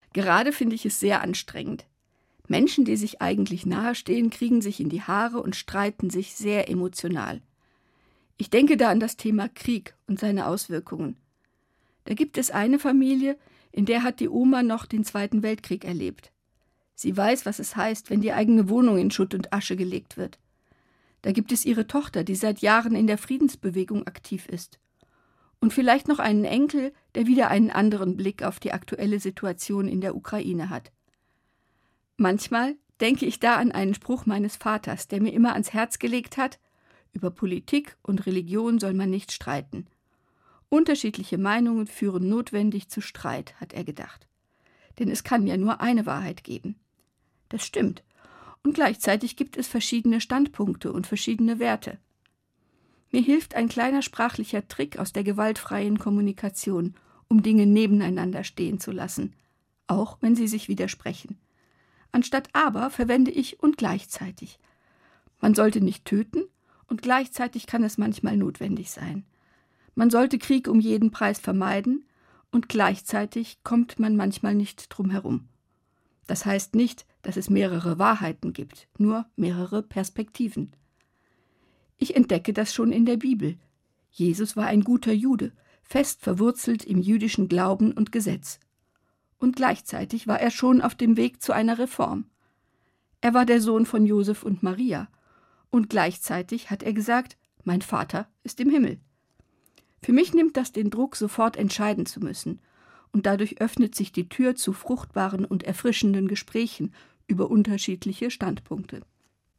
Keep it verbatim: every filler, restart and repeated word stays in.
Gerade finde ich es sehr anstrengend. Menschen, die sich eigentlich nahestehen, kriegen sich in die Haare und streiten sich sehr emotional. Ich denke da an das Thema Krieg und seine Auswirkungen. Da gibt es eine Familie, in der hat die Oma noch den Zweiten Weltkrieg erlebt. Sie weiß, was es heißt, wenn die eigene Wohnung in Schutt und Asche gelegt wird. Da gibt es ihre Tochter, die seit Jahren in der Friedensbewegung aktiv ist. Und vielleicht noch einen Enkel, der wieder einen anderen Blick auf die aktuelle Situation in der Ukraine hat. Manchmal denke ich da an einen Spruch meines Vaters, der mir immer ans Herz gelegt hat: Über Politik und Religion soll man nicht streiten. Unterschiedliche Meinungen führen notwendig zu Streit, hat er gedacht. Denn es kann ja nur eine Wahrheit geben. Das stimmt. Und gleichzeitig gibt es verschiedene Standpunkte und verschiedene Werte. Mir hilft ein kleiner sprachlicher Trick aus der gewaltfreien Kommunikation, um Dinge nebeneinander stehen zu lassen, auch wenn sie sich widersprechen. Anstatt aber verwende ich und gleichzeitig. Man sollte nicht töten und gleichzeitig kann es manchmal notwendig sein. Man sollte Krieg um jeden Preis vermeiden und gleichzeitig kommt man manchmal nicht drum herum. Das heißt nicht, dass es mehrere Wahrheiten gibt, nur mehrere Perspektiven. Ich entdecke das schon in der Bibel. Jesus war ein guter Jude, fest verwurzelt im jüdischen Glauben und Gesetz. Und gleichzeitig war er schon auf dem Weg zu einer Reform. Er war der Sohn von Josef und Maria. Und gleichzeitig hat er gesagt, mein Vater ist im Himmel. Für mich nimmt das den Druck, sofort entscheiden zu müssen. Und dadurch öffnet sich die Tür zu fruchtbaren und erfrischenden Gesprächen über unterschiedliche Standpunkte.